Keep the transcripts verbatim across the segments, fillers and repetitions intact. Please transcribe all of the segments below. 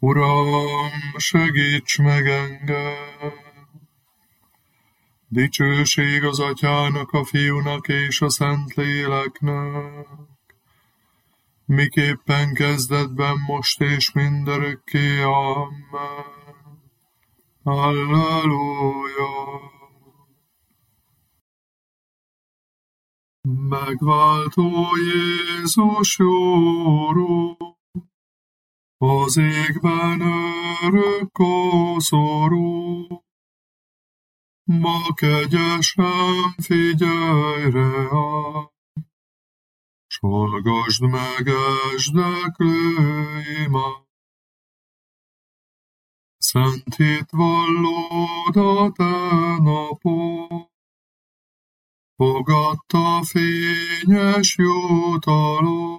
Uram, segíts meg engem! Dicsőség az Atyának, a Fiúnak és a Szentléleknek, miképpen kezdetben, most és mindörökké. Amen. Halleluja! Megváltó Jézus jóró, az égben örök koszorú, ma kegyesen figyelj rám, s hallgasd meg esdeklőimet. Szent hitvallód a te napod, fogadta fényes jutalom,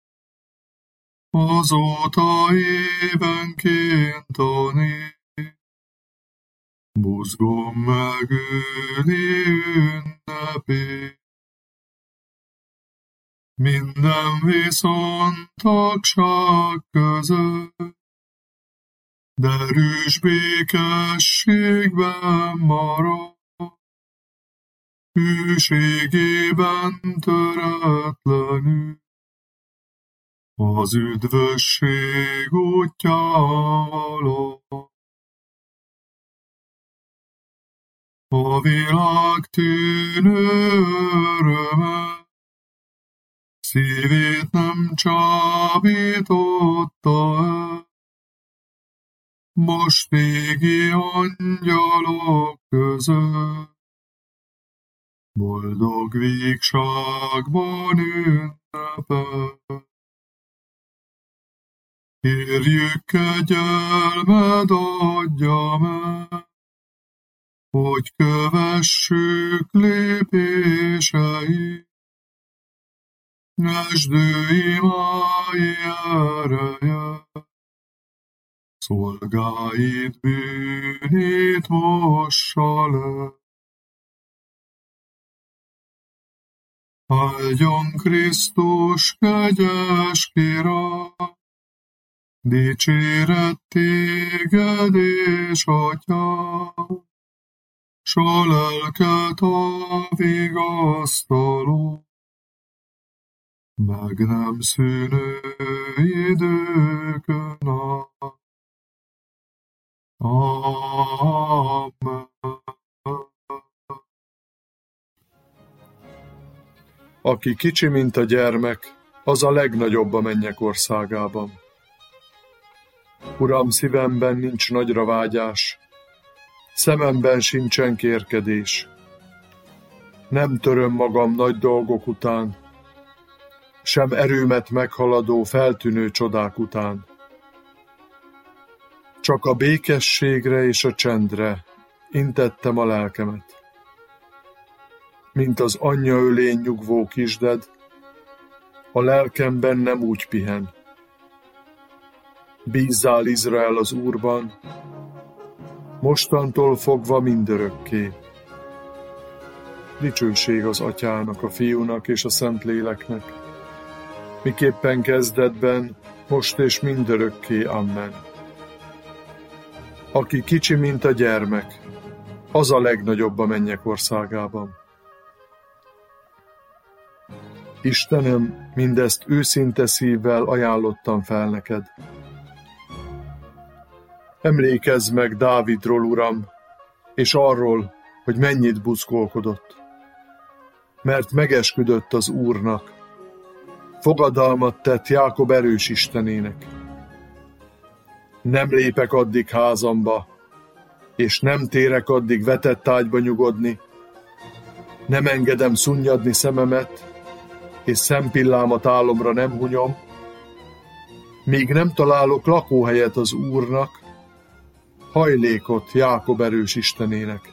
azóta évenként a nép buzgón megüli ünnepét. Minden viszont tagság között derűs békességben marad, hűségében töretlenül az üdvösség útjával. A világ tűnő öröme szívét nem csábította el, most égi angyalok között boldog vígságban ünnepel. Kérjük, kegyelmed adja meg, hogy kövessük lépéseit, nesdő imái ereje, szolgáid bűnét mossa le. Áldjon Krisztus, kegyes Király, dicséret téged és Atyád, s a lelket a vigasztaló, meg nem szűnő időkön át. Amen. Aki kicsi, mint a gyermek, az a legnagyobb a mennyek országában. Uram, szívemben nincs nagyra vágyás, szememben sincsen kérkedés. Nem töröm magam nagy dolgok után, sem erőmet meghaladó feltűnő csodák után. Csak a békességre és a csendre intettem a lelkemet. Mint az anyja ölén nyugvó kisded, a lelkemben nem úgy pihen. Bízzál, Izrael, az Úrban, mostantól fogva mindörökké. Dicsőség az Atyának, a Fiúnak és a Szentléleknek, miképpen kezdetben, most és mindörökké. Amen. Aki kicsi, mint a gyermek, az a legnagyobb a mennyek országában. Istenem, mindezt őszinte szívvel ajánlottam fel neked. Emlékezz meg Dávidról, Uram, és arról, hogy mennyit buzgolkodott. Mert megesküdött az Úrnak, fogadalmat tett Jákob erős Istenének. Nem lépek addig házamba, és nem térek addig vetett ágyba nyugodni. Nem engedem szunnyadni szememet, és szempillámat álomra nem hunyom, míg nem találok lakóhelyet az Úrnak, hajlékot Jákob erős Istenének.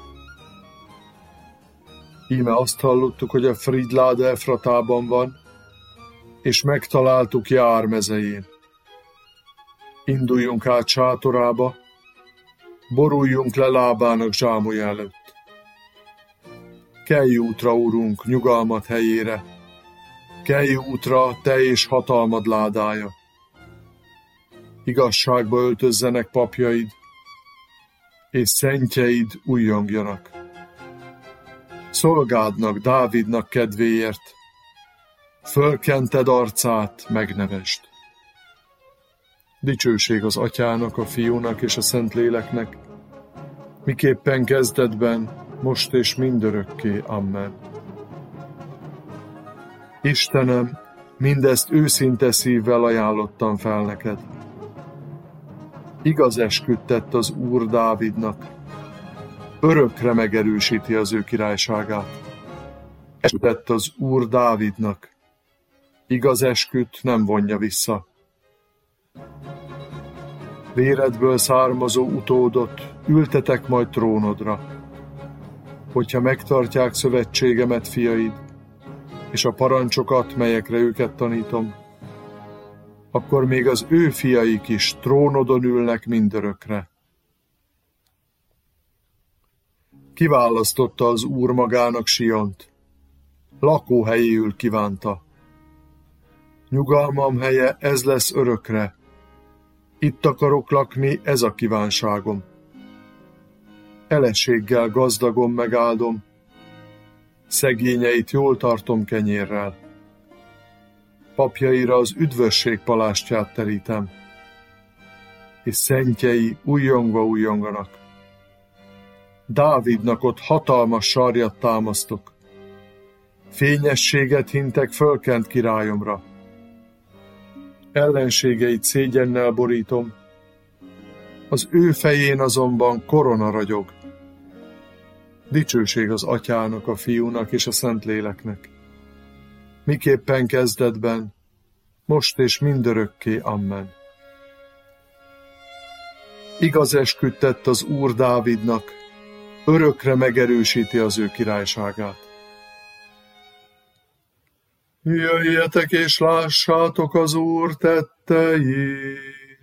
Íme azt hallottuk, hogy a Fridlád Efratában van, és megtaláltuk Jár mezején. Induljunk át sátorába, boruljunk le lábának zsámoly előtt. Kelj útra, Urunk, nyugalmat helyére, kelj útra, te és hatalmad ládája. igazságba öltözzenek papjaid, és szentjeid újjongjanak. Szolgádnak, Dávidnak kedvéért, fölkented arcát, megnevesd. Dicsőség az Atyának, a Fiúnak és a Szentléleknek, miképpen kezdetben, most és mindörökké. Amen. Istenem, mindezt őszinte szívvel ajánlottam fel neked. Igaz esküt tett az Úr Dávidnak, örökre megerősíti az ő királyságát. Esküt tett az Úr Dávidnak, igaz esküt nem vonja vissza. Véredből származó utódot ültetek majd trónodra, hogyha megtartják szövetségemet fiaid, és a parancsokat, melyekre őket tanítom, akkor még az ő fiaik is trónodon ülnek mindörökre. Kiválasztotta az Úr magának Siont, lakóhelyéül kívánta. Nyugalmam helye ez lesz örökre, itt akarok lakni, ez a kívánságom. Eleséggel gazdagon megáldom, szegényeit jól tartom kenyérrel. Papjaira az üdvösség palástját terítem, és szentjei újjongva újjonganak. Dávidnak ott hatalmas sarjat támasztok, fényességet hintek fölkent királyomra. Ellenségeit szégyennel borítom, az ő fején azonban korona ragyog. Dicsőség az Atyának, a Fiúnak és a Szentléleknek, miképpen kezdetben, most és mindörökké. Amen. Igaz esküt tett az Úr Dávidnak, örökre megerősíti az ő királyságát. Jöjjetek és lássátok az Úr tetteit,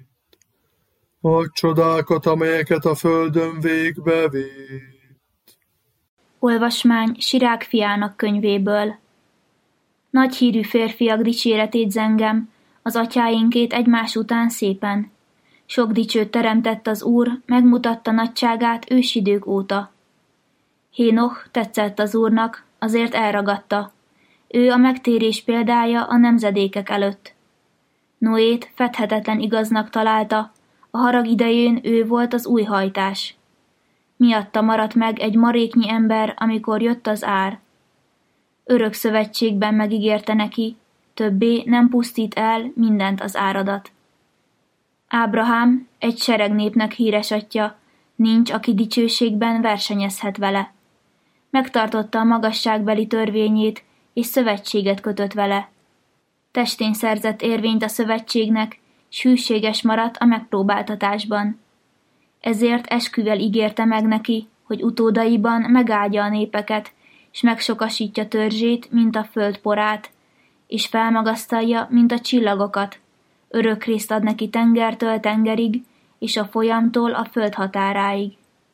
a csodákat, amelyeket a földön végbe vitt. Olvasmány Sirák fiának könyvéből. Nagy hírű férfiak dicséretét zengem, az atyáinkét egymás után szépen. Sok dicsőt teremtett az Úr, megmutatta nagyságát ősidők óta. Hénoch tetszett az Úrnak, azért elragadta. Ő a megtérés példája a nemzedékek előtt. Noét fedhetetlen igaznak találta, a harag idején ő volt az új hajtás. Miatta maradt meg egy maréknyi ember, amikor jött az ár. Örök szövetségben megígérte neki, többé nem pusztít el mindent az áradat. Ábrahám egy seregnépnek híres atya, nincs, aki dicsőségben versenyezhet vele. Megtartotta a magasságbeli törvényét, és szövetséget kötött vele. Testén szerzett érvényt a szövetségnek, s hűséges maradt a megpróbáltatásban. Ezért esküvel ígérte meg neki, hogy utódaiban megáldja a népeket, és megsokasítja törzsét, mint a föld porát, és felmagasztalja, mint a csillagokat. Örök részt ad neki tengertől tengerig, és a folyamtól a föld határáig.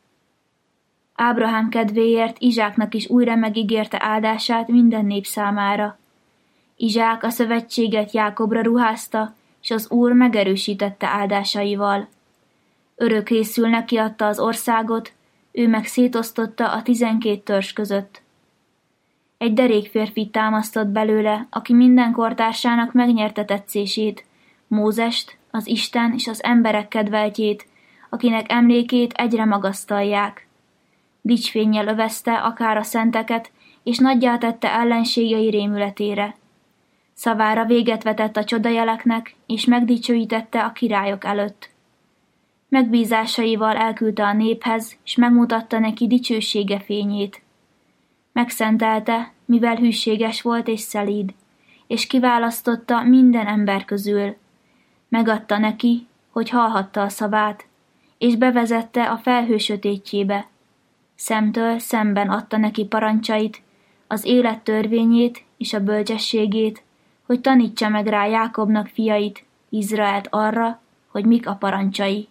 Ábrahám kedvéért Izsáknak is újra megígérte áldását minden nép számára. Izsák a szövetséget Jákobra ruházta, és az Úr megerősítette áldásaival. Örök részül neki adta az országot, ő meg szétosztotta a tizenkét törzs között. Egy derék férfit támasztott belőle, aki minden kortársának megnyerte tetszését, Mózest, az Isten és az emberek kedveltjét, akinek emlékét egyre magasztalják. Dicsfénnyel övezte akár a szenteket, és nagyjá tette ellenségei rémületére. Szavára véget vetett a csodajeleknek, és megdicsőítette a királyok előtt. Megbízásaival elküldte a néphez, és megmutatta neki dicsősége fényét. Megszentelte, mivel hűséges volt és szelíd, és kiválasztotta minden ember közül. Megadta neki, hogy hallhatta a szavát, és bevezette a felhő sötétjébe. Szemtől szemben adta neki parancsait, az élet törvényét és a bölcsességét, hogy tanítsa meg rá Jákobnak fiait, Izraelt arra, hogy mik a parancsai.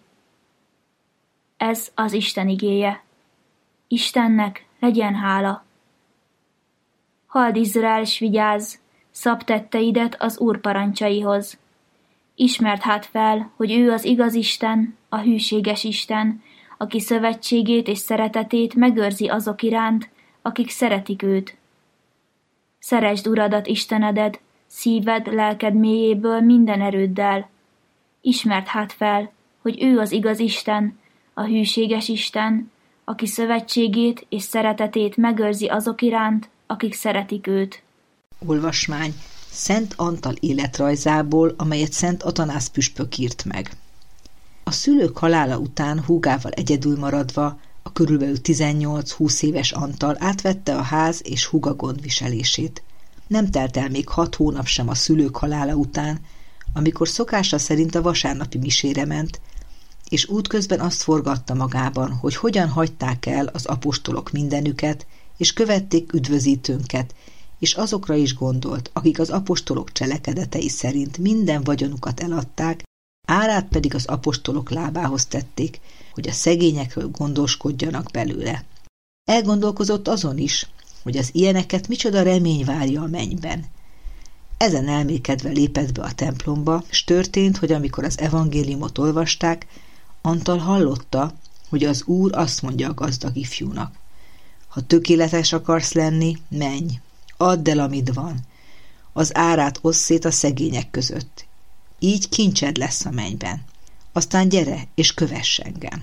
Ez az Isten igéje. Istennek legyen hála. Halld Izrael, s vigyázz, szabd tetteidet az Úr parancsaihoz. Ismerd hát fel, hogy ő az igaz Isten, a hűséges Isten, aki szövetségét és szeretetét megőrzi azok iránt, akik szeretik őt. Szeresd Uradat Istenedet, szíved, lelked mélyéből minden erőddel. Ismerd hát fel, hogy ő az igaz Isten, a hűséges Isten, aki szövetségét és szeretetét megőrzi azok iránt, akik szeretik őt. Olvasmány Szent Antal életrajzából, amelyet Szent Atanász püspök írt meg. A szülők halála után húgával egyedül maradva, a körülbelül tizennyolc-húsz éves Antal átvette a ház és húga gondviselését. Nem telt el még hat hónap sem a szülők halála után, amikor szokása szerint a vasárnapi misére ment, és útközben azt forgatta magában, hogy hogyan hagyták el az apostolok mindenüket, és követték üdvözítőnket, és azokra is gondolt, akik az apostolok cselekedetei szerint minden vagyonukat eladták, árát pedig az apostolok lábához tették, hogy a szegényekről gondoskodjanak belőle. Elgondolkozott azon is, hogy az ilyeneket micsoda remény várja a mennyben. Ezen elmékedve lépett be a templomba, s történt, hogy amikor az evangéliumot olvasták, Antal hallotta, hogy az Úr azt mondja a gazdag ifjúnak: ha tökéletes akarsz lenni, menj, add el, amit van, az árát osszd szét a szegények között. Így kincsed lesz a mennyben. Aztán gyere, és kövess engem.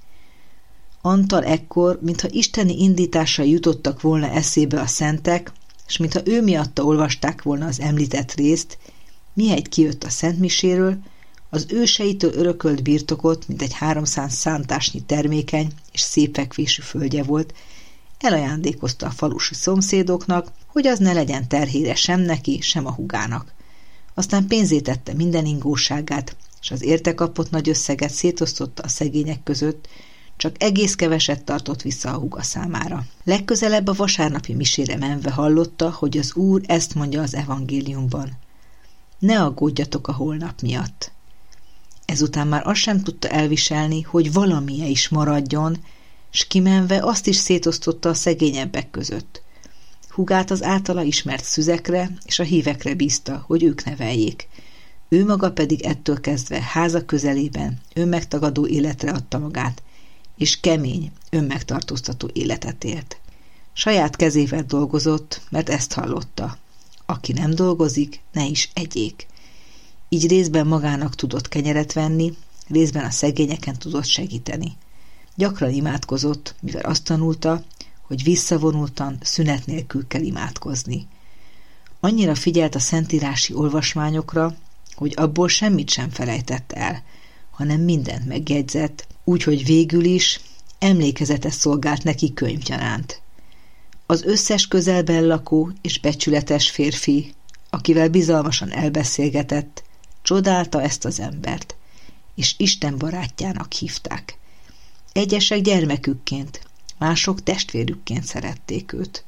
Antal ekkor, mintha isteni indításai jutottak volna eszébe a szentek, s mintha ő miatta olvasták volna az említett részt, mihegy kijött a szentmiséről, az őseitől örökölt birtokot, mint egy háromszáz szántásnyi termékeny és szép fekvésű földje volt, elajándékozta a falusi szomszédoknak, hogy az ne legyen terhére sem neki, sem a húgának. Aztán pénzé tette minden ingóságát, és az érte kapott nagy összeget szétosztotta a szegények között, csak egész keveset tartott vissza a húga számára. Legközelebb a vasárnapi misére menve hallotta, hogy az Úr ezt mondja az evangéliumban: ne aggódjatok a holnap miatt. Ezután már azt sem tudta elviselni, hogy valamije is maradjon, s kimenve azt is szétosztotta a szegényebbek között. Húgát az általa ismert szüzekre és a hívekre bízta, hogy ők neveljék. Ő maga pedig ettől kezdve háza közelében önmegtagadó életre adta magát, és kemény, önmegtartóztató életet élt. Saját kezével dolgozott, mert ezt hallotta: aki nem dolgozik, ne is egyék. Így részben magának tudott kenyeret venni, részben a szegényeken tudott segíteni. Gyakran imádkozott, mivel azt tanulta, hogy visszavonultan, szünet nélkül kell imádkozni. Annyira figyelt a szentírási olvasmányokra, hogy abból semmit sem felejtett el, hanem mindent megjegyzett, úgyhogy végül is emlékezetes szolgált neki könyvgyanánt. Az összes közelben lakó és becsületes férfi, akivel bizalmasan elbeszélgetett, csodálta ezt az embert, és Isten barátjának hívták. Egyesek gyermekükként, mások testvérükként szerették őt.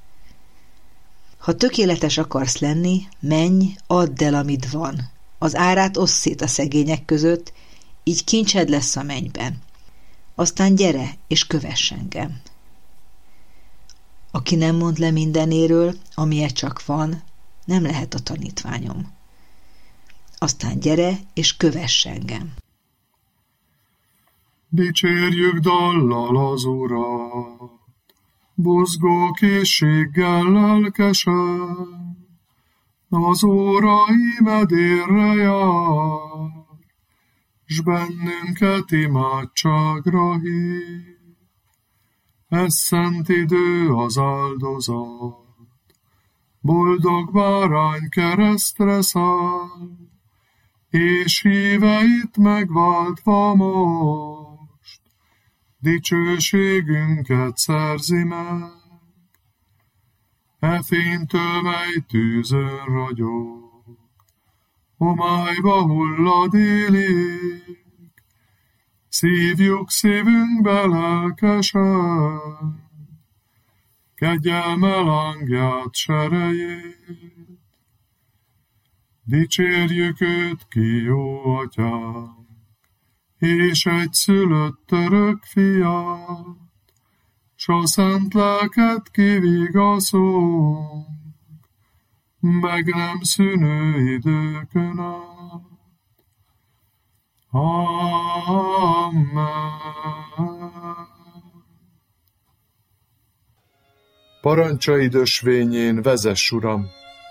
Ha tökéletes akarsz lenni, menj, add el, amit van. Az árát osszd szét a szegények között, így kincsed lesz a mennyben. Aztán gyere, és kövess engem. Aki nem mond le mindenéről, amilyen csak van, nem lehet a tanítványom. Aztán gyere, és kövess engem. Dicsérjük dallal az Urat, buzgó készséggel lelkesen, az óra íme délre jár, s bennünket imádságra hív. Ez szent idő az áldozat, boldog bárány keresztre száll, és híveit megváltva most, dicsőségünket szerzi meg. E fénytől, mely tűzön ragyog, homályba hullad élik, szívjuk szívünkbe lelkesen, kegyelme lángját serejét. Dicsérjük őt ki, jó atyánk, és egy szülött örök fiát, s a szent lelket kivigaszolunk, meg nem szűnő időkön át. Amen. Parancsaid ösvényén vezess, Uram!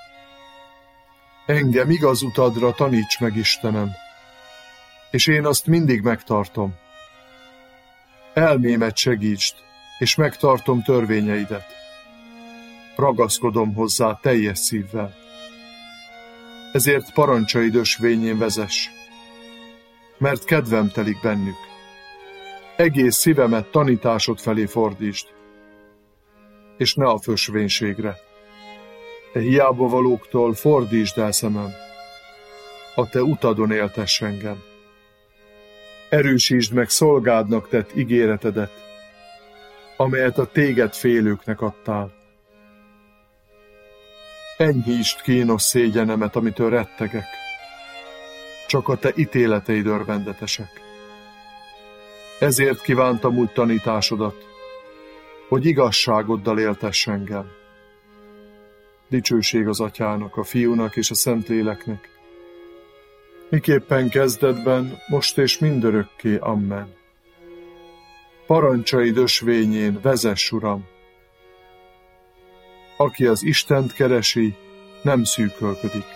Engem igaz utadra taníts meg, Istenem, és én azt mindig megtartom. Elmémet segítsd, és megtartom törvényeidet. Ragaszkodom hozzá teljes szívvel. Ezért parancsaid ösvényén vezess, mert kedvem telik bennük. Egész szívemet tanításod felé fordítsd, és ne a fösvénységre. E hiába valóktól fordítsd el szemem, a te utadon éltess engem. Erősítsd meg szolgádnak tett ígéretedet, amelyet a téged félőknek adtál. Enyhítsd kínos szégyenemet, amitől rettegek. Csak a te ítéleteid örvendetesek. Ezért kívántam úgy tanításodat, hogy igazságoddal éltess engem. Dicsőség az Atyának, a Fiúnak és a Szentléleknek, miképpen kezdetben, most és mindörökké. Amen. Parancsaid ösvényén vezess, Uram! Aki az Istent keresi, nem szűkölködik.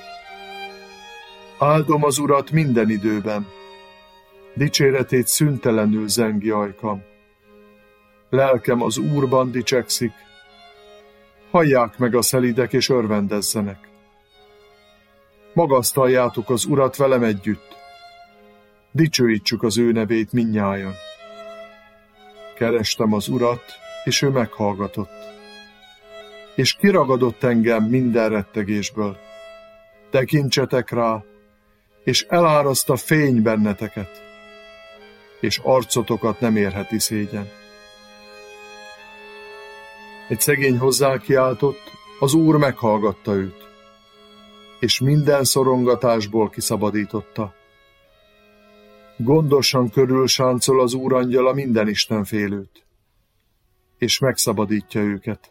Áldom az Urat minden időben, dicséretét szüntelenül zengi ajkam. Lelkem az Úrban dicsekszik, hallják meg a szelídek és örvendezzenek. Magasztaljátok az Urat velem együtt, dicsőítsük az ő nevét mindnyájan. Kerestem az Urat, és ő meghallgatott, és kiragadott engem minden rettegésből. Tekintsetek rá, és eláraszt a fény benneteket, és arcotokat nem érheti szégyen. Egy szegény hozzá kiáltott, az Úr meghallgatta őt, és minden szorongatásból kiszabadította. Gondosan körülsáncol az Úr angyala minden istenfélőt, és megszabadítja őket.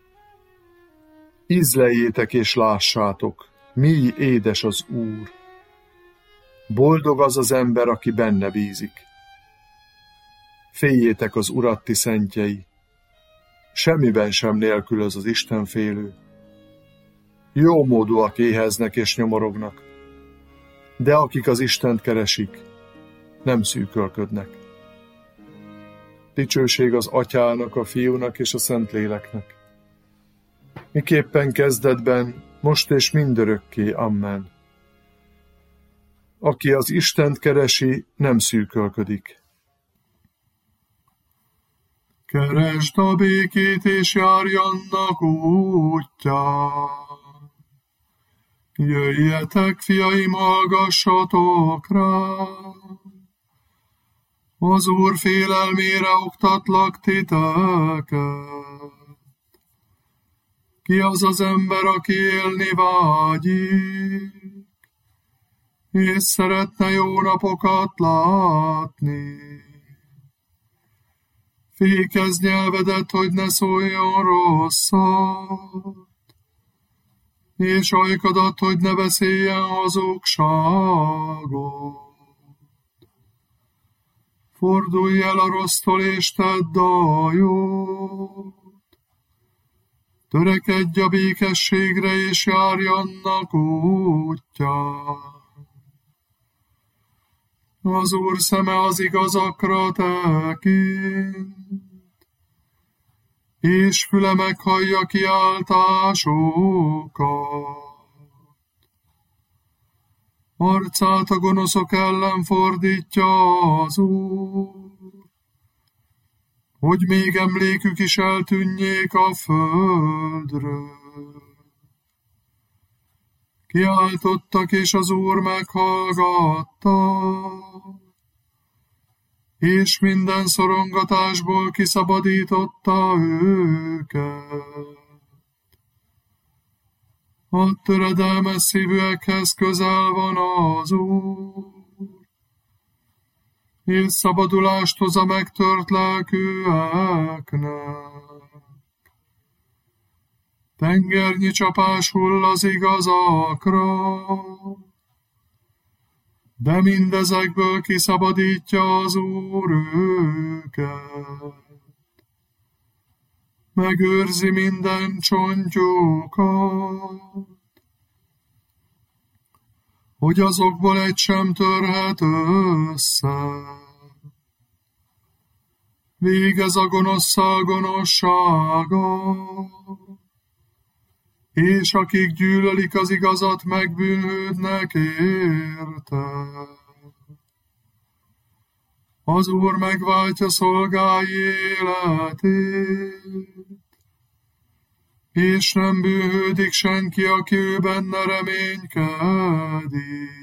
Ízleljétek és lássátok, mi édes az Úr. Boldog az az ember, aki benne bízik. Féljétek az Urat, ti szentjei, semmiben sem nélkülöz az istenfélő. Jómódúak éheznek és nyomorognak, de akik az Istent keresik, nem szűkölködnek. Dicsőség az Atyának, a Fiúnak és a Szentléleknek, miképpen kezdetben, most és mindörökké. Amen. Aki az Istent keresi, nem szűkölködik. Keresd a békét, és járj annak útján. Jöjjetek, fiaim, hallgassatok rá. Az Úr félelmére oktatlak titeket. Ki az az ember, aki élni vágyik, és szeretne jó napokat látni? Fékezd nyelvedet, hogy ne szóljon rosszat, és ajkadat, hogy ne beszéljen hazugságot. Fordulj el a rossztól, és tedd a jót. Törekedj a békességre, és járj annak útján. Az Úr szeme az igazakra tekint, és füle meghallja kiáltásokat. Arcát a gonoszok ellen fordítja az Úr, hogy még emlékük is eltűnjék a földről. Kiáltottak, és az Úr meghallgatta, és minden szorongatásból kiszabadította őket. A töredelmes szívűekhez közel van az Úr, és szabadulást hoz a megtört lelkűeknek. Tengernyi csapás hull az igazakra, de mindezekből kiszabadítja az Úr őket. Megőrzi minden csontjukat, hogy azokból egy sem törhet össze. Végez a gonoszszal gonoszsága, és akik gyűlölik az igazat, megbűnhődnek érte. Az Úr megváltja szolgái életét, és nem bűnhődik senki, aki ő benne reménykedik.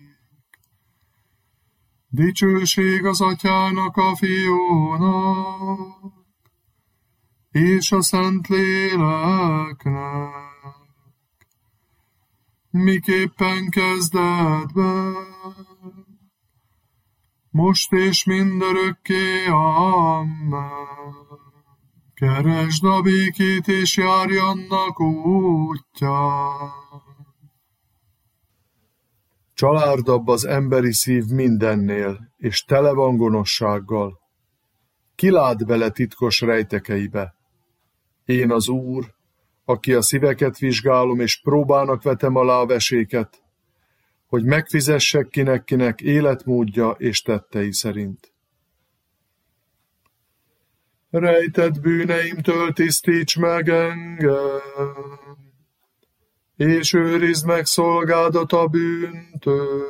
Dicsőség az Atyának, a Fiúnak, és a Szentléleknek, miképpen kezdetben, most és mindörökké, amen. Keresd a békét, és járj annak útján. Csalárdabb az emberi szív mindennél, és tele van gonoszsággal. Ki lát bele titkos rejtekeibe? Én az Úr, aki a szíveket vizsgálom, és próbának vetem alá a veséket, hogy megfizessek kinek-kinek életmódja és tettei szerint. Rejtett bűneimtől tisztíts meg engem, és őrizd meg szolgádat a bűntől.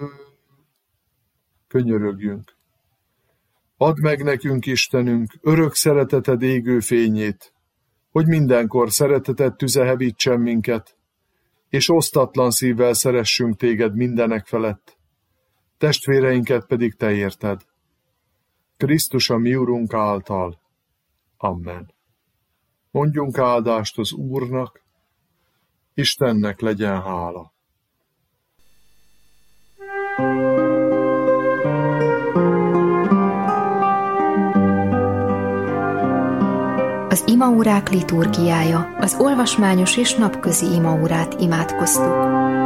Könyörögjünk. Add meg nekünk, Istenünk, örök szereteted égő fényét, hogy mindenkor szereteted tüze hevítsen minket, és osztatlan szívvel szeressünk téged mindenek felett, testvéreinket pedig te érted. Krisztus a mi Urunk által. Amen. Mondjunk áldást az Úrnak, Istennek legyen hála. Az imaórák liturgiája, az olvasmányos és napközi imaórát imádkoztuk.